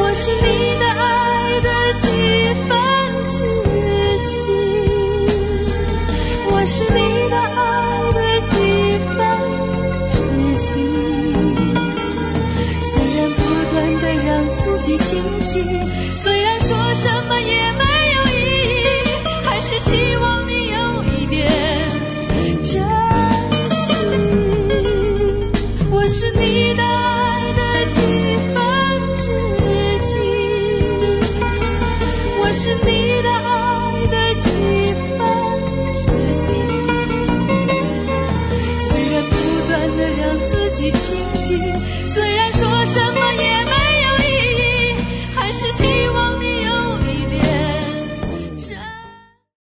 我是你的爱的几分之几，我是你的爱的几分之几。虽然不断地让自己清醒，虽然说什么也没有意义，还是希望你有一点珍惜。我是你的爱的几分之几，我是你的爱的几分之几。虽然不断地让自己清醒，虽然说什么